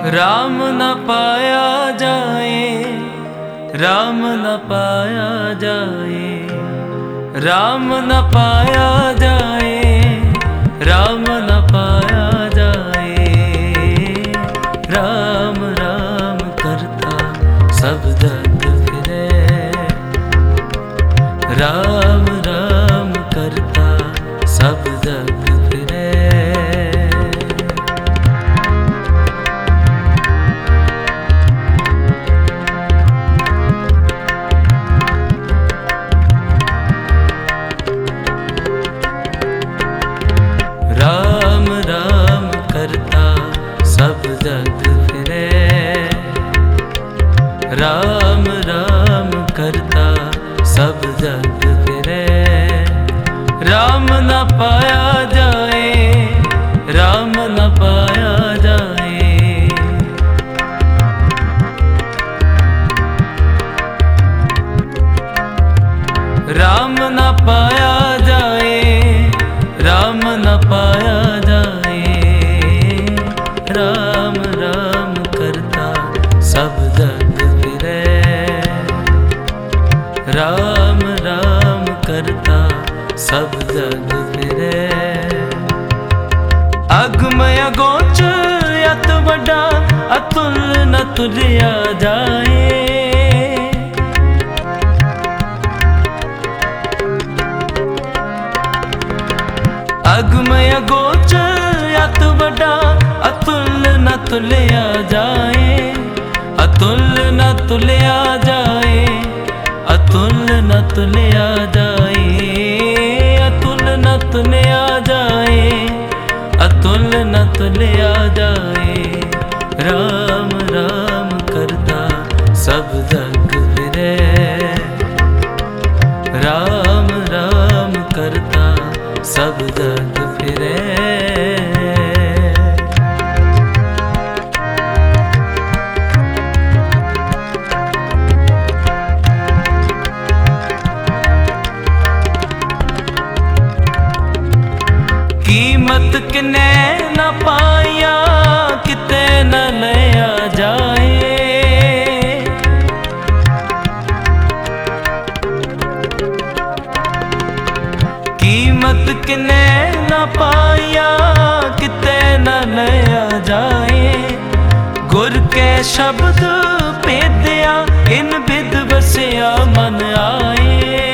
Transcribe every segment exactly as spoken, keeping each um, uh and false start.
राम न पाया जाए, राम न पाया जाए, राम न पाया जाए, राम न पाया जाए। राम राम करता सब जग फिरे, राम राम करता सब जग फिरे। राम राम करता सब जग फिरे, राम राम करता सब जग फिरे। राम न पाया जाए, राम न पाया जाए। राम न पाया जाए, राम न पाया जाए। राम राम करता सब जग फिरे, राम राम करता सब जग फिरे। अगमय गोच अत बड़ा अतुल न तुलिया जाए। अगमय गोच अत बड़ा अतुल न तुलिया जाए, अतुल न तुलिया जाए, अतुल न तुलिया जाए, अतुल न तुलिया जाए, अतुल न तुलिया जाए। राम राम करता सब जग फिरे, राम राम करता सब जग फिरे। कीमत किने न पाया किते न लिया जाए। कीमत किने न पाया किते न लिया जाए। गुर के शब्द भेदिया इन बिद बसिया मन आए।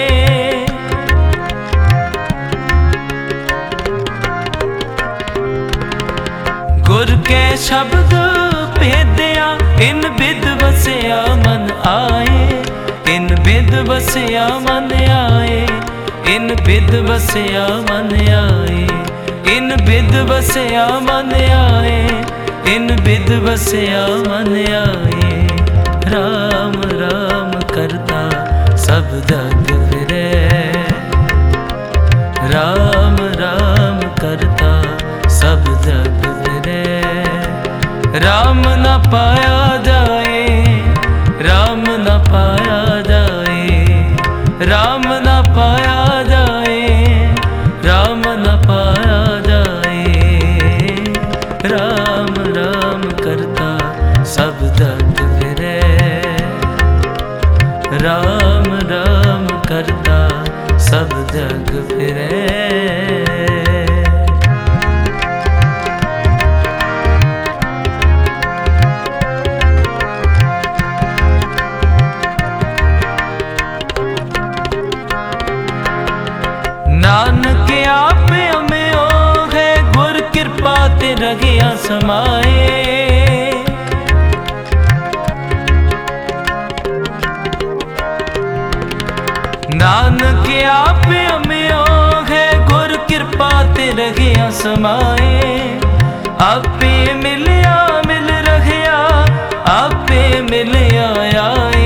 गुर के शब्द भेदिया इन बिद बसिया मन आए, इन बिद बसिया मन आए, इन बिद बसिया मन आए, इन बिद बसिया मन आए, इन बिद बसिया मन आए। राम राम करता सब जग फिरे, राम राम करता सब जग फिरे। राम न पाया जाए, राम न पाया जाए, राम न पाया जाए, राम न पाया जाए। राम राम करता सब जग फिरे, राम राम करता सब जग फिरे। नानक आप हमें ओ है गुर कृपा ते रगिया समाए। नानक आप हमें ओ है गुर कृपा ते रगिया समाए। आपे मिलिया मिल रहिया, आपे मिलिया आए।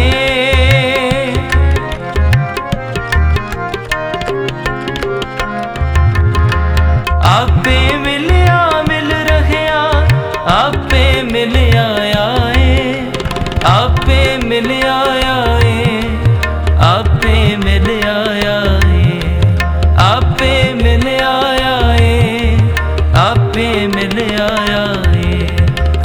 आपे मिलिया मिल रहिया, आपे मिलिया आए, आपे मिलिया आए, आपे मिलिया आए, आपे मिलिया आए, आपे मिलिया आए।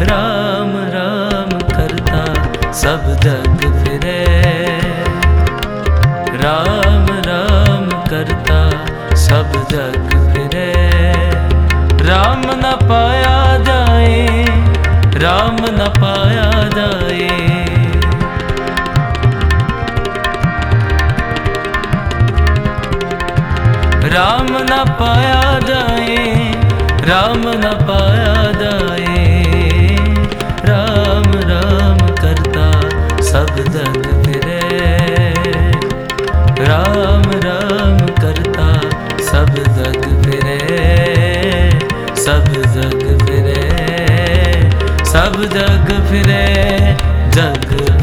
राम राम करता सब जग फिरे। राम न पाया जाए, राम न पाया जाए। राम न पाया जाए, राम न पाया जाए। राम राम करता सब जग फिरे। राम राम करता सब जग फिरे। सब जग फिरे, सब जग फिरे, जग